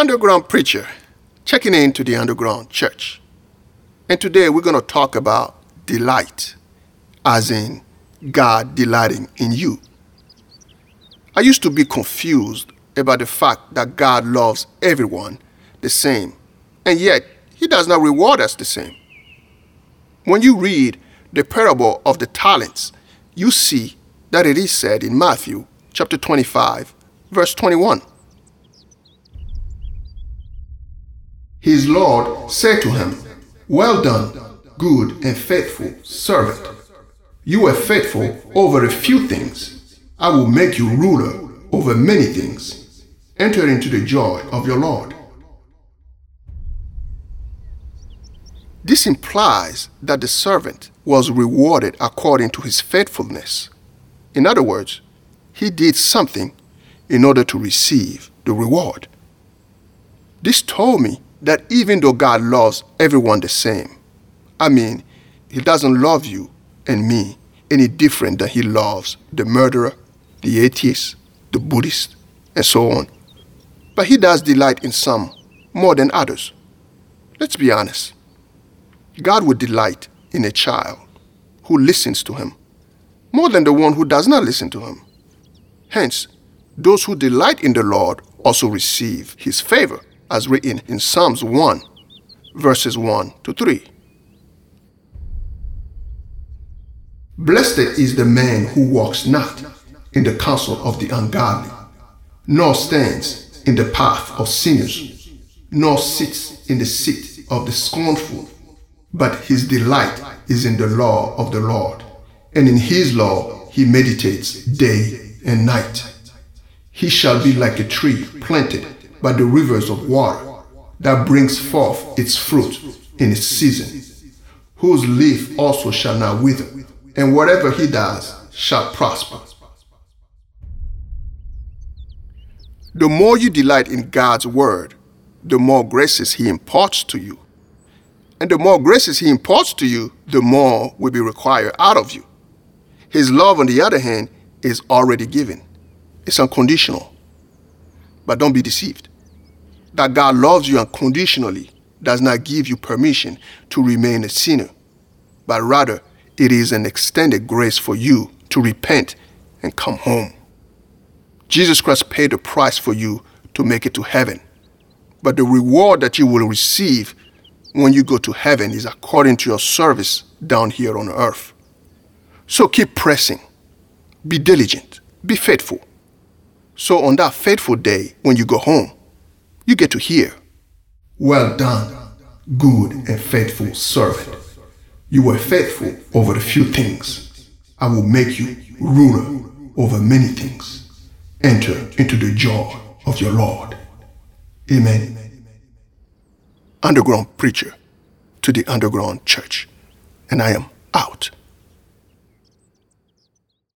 Underground preacher, checking into the underground church. And today we're going to talk about delight, as in God delighting in you. I used to be confused about the fact that God loves everyone the same, and yet He does not reward us the same. When you read the parable of the talents, you see that it is said in Matthew chapter 25, verse 21. His Lord said to him, "Well done, good and faithful servant. You were faithful over a few things. I will make you ruler over many things. Enter into the joy of your Lord." This implies that the servant was rewarded according to his faithfulness. In other words, he did something in order to receive the reward. This told me that even though God loves everyone the same, He doesn't love you and me any different than He loves the murderer, the atheist, the Buddhist, and so on. But He does delight in some more than others. Let's be honest. God would delight in a child who listens to Him more than the one who does not listen to Him. Hence, those who delight in the Lord also receive His favor, as written in Psalms 1, verses 1 to 3. Blessed is the man who walks not in the counsel of the ungodly, nor stands in the path of sinners, nor sits in the seat of the scornful. But his delight is in the law of the Lord, and in His law he meditates day and night. He shall be like a tree planted by the rivers of water, that brings forth its fruit in its season, whose leaf also shall not wither, and whatever he does shall prosper. The more you delight in God's word, the more graces He imparts to you. And the more graces He imparts to you, the more will be required out of you. His love, on the other hand, is already given. It's unconditional. But don't be deceived. That God loves you unconditionally does not give you permission to remain a sinner, but rather it is an extended grace for you to repent and come home. Jesus Christ paid the price for you to make it to heaven, but the reward that you will receive when you go to heaven is according to your service down here on earth. So keep pressing, be diligent, be faithful. So on that faithful day, when you go home, you get to hear, "Well done, good and faithful servant. You were faithful over a few things. I will make you ruler over many things. Enter into the joy of your Lord." Amen. Underground preacher to the underground church, and I am out.